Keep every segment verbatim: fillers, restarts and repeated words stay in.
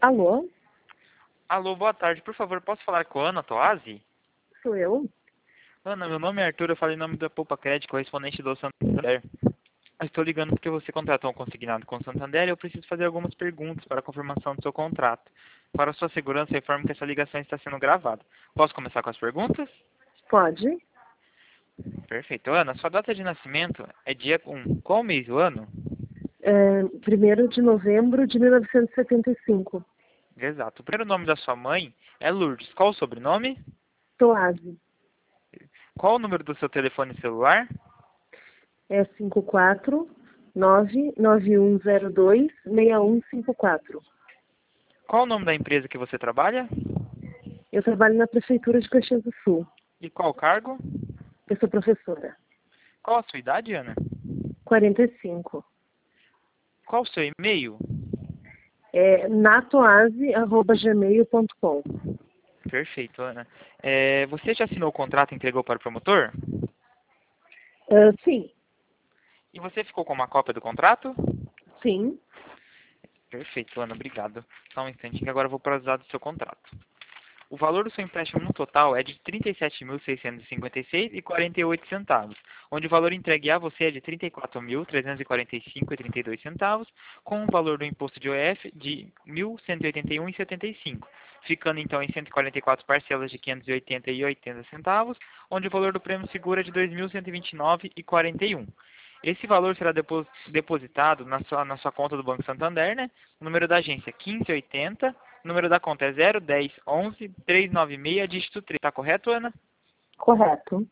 Alô? Alô, boa tarde. Por favor, posso falar com a Ana Toazzi? Sou eu? Ana, meu nome é Arthur, eu falei em nome da Poupa Crédito, correspondente do Santander. Eu estou ligando porque você contratou um consignado com o Santander e eu preciso fazer algumas perguntas para a confirmação do seu contrato. Para sua segurança, eu informo que essa ligação está sendo gravada. Posso começar com as perguntas? Pode? Perfeito. Ana, sua data de nascimento é dia um. Qual mês do ano? É, primeiro de novembro de mil novecentos e setenta e cinco. Exato. O primeiro nome da sua mãe é Lourdes. Qual o sobrenome? Toase. Qual o número do seu telefone celular? É cinco quatro nove nove um zero dois seis um cinco quatro. Qual o nome da empresa que você trabalha? Eu trabalho na Prefeitura de Caxias do Sul. E qual o cargo? Eu sou professora. Qual a sua idade, Ana? quarenta e cinco. Qual o seu e-mail? É natoase arroba gmail ponto com. Perfeito, Ana. É, você já assinou o contrato e entregou para o promotor? É, sim. E você ficou com uma cópia do contrato? Sim. Perfeito, Ana. Obrigado. Só um instantinho que agora eu vou para os dados do seu contrato. O valor do seu empréstimo no total é de trinta e sete mil seiscentos e cinquenta e seis reais e quarenta e oito centavos, onde o valor entregue a você é de trinta e quatro mil trezentos e quarenta e cinco reais e trinta e dois centavos, com o valor do imposto de O F de mil cento e oitenta e um reais e setenta e cinco centavos, ficando então em cento e quarenta e quatro parcelas de quinhentos e oitenta reais e oitenta centavos, onde o valor do prêmio seguro é de dois mil cento e vinte e nove reais e quarenta e um centavos. Esse valor será depos- depositado na sua, na sua conta do Banco Santander, né? O número da agência é quinze oitenta. O número da conta é zero dez onze trezentos e noventa e seis, dígito três. Tá correto, Ana? Correto.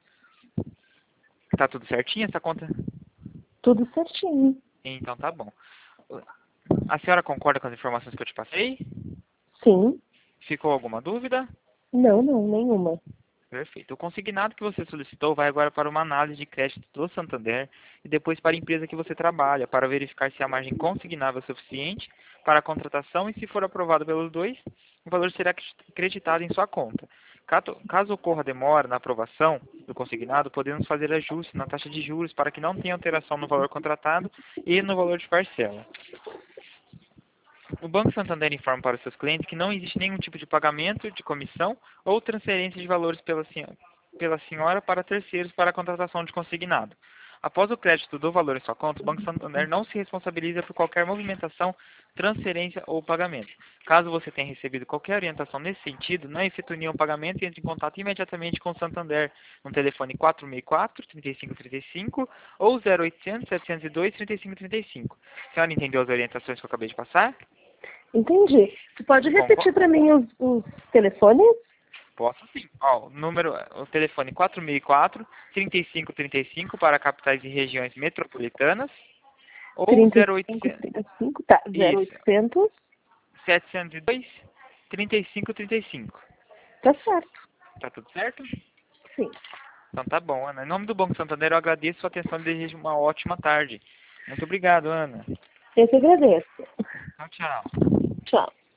Tá tudo certinho essa conta? Tudo certinho. Então tá bom. A senhora concorda com as informações que eu te passei? Sim. Ficou alguma dúvida? Não, não, nenhuma. Perfeito. O consignado que você solicitou vai agora para uma análise de crédito do Santander e depois para a empresa que você trabalha, para verificar se a margem consignável é suficiente para a contratação e, se for aprovado pelos dois, o valor será creditado em sua conta. Caso, caso ocorra demora na aprovação do consignado, podemos fazer ajustes na taxa de juros para que não tenha alteração no valor contratado e no valor de parcela. O Banco Santander informa para os seus clientes que não existe nenhum tipo de pagamento de comissão ou transferência de valores pela senhora, pela senhora para terceiros para a contratação de consignado. Após o crédito do valor em sua conta, o Banco Santander não se responsabiliza por qualquer movimentação, transferência ou pagamento. Caso você tenha recebido qualquer orientação nesse sentido, não efetue nenhum pagamento e entre em contato imediatamente com o Santander no telefone quatro seis quatro, três cinco três cinco ou zero oitocentos, setecentos e dois, trinta e cinco trinta e cinco. A senhora entendeu as orientações que eu acabei de passar? Entendi. Tu pode repetir Concordo. para mim os, os telefones? Posso sim. Ó, o número, o telefone quatro seis quatro, três cinco três cinco para capitais e regiões metropolitanas ou trinta e zero cinco, oitocentos, trinta e cinco, tá. Zero isso, oitocentos. setecentos e dois, trinta e cinco trinta e cinco. Tá certo. Tá tudo certo? Sim. Então tá bom, Ana. Em nome do Banco Santander, eu agradeço a sua atenção e desejo uma ótima tarde. Muito obrigado, Ana. Eu te agradeço. Tchau, tchau. Tchau.